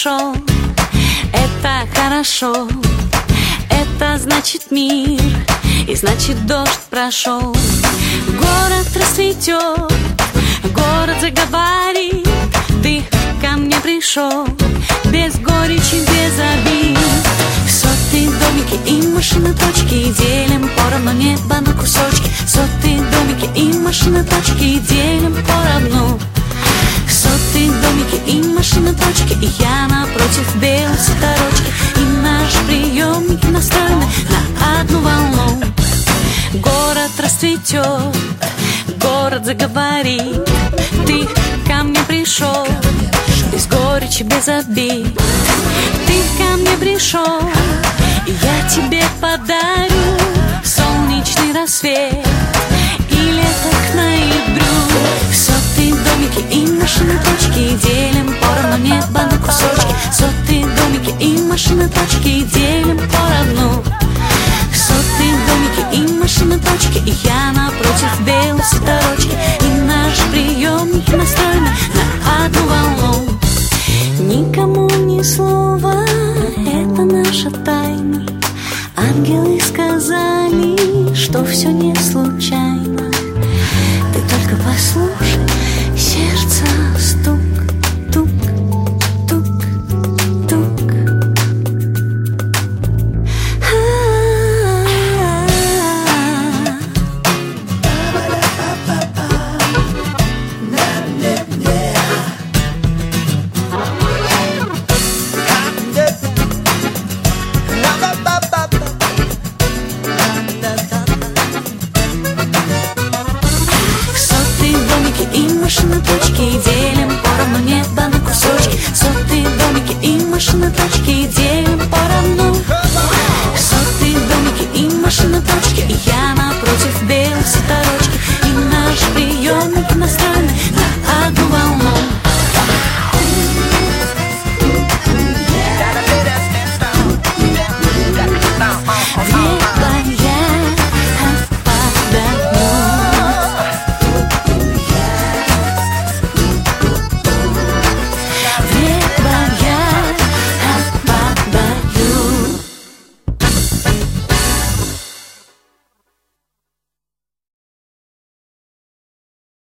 пришел, это хорошо. Это значит мир, и значит дождь прошел. Город расцветет, город заговорит. Ты ко мне пришел, без горечи, без обид. Сотые домики и машины точки, делим поровну небо на кусочки. Сотые домики и машины точки, делим поровну. Сотые домики и машины точки, и я напротив белой сорочки. И наш приемник настроены на одну волну. Город расцветет, город заговорит. Ты ко мне пришел, без горечи, без обид. Ты ко мне пришел, и я тебе подарю солнечный рассвет и лето к ноябрю. Сотые домики и машины точки, делим поровну небо на кусочки. Сотые домики и машины точки, делим поровну. Сотые домики и машины точки, и я напротив белой сорочки. И наш приемник настроены на одну волну. Никому ни слова, это наша тайна. Ангелы сказали, что все не случайно. Ты только послушай, сердце стук, тук, тук, тук. Машины точки, делим поровну небо на кусочки. Сотые домики и машины точки, делим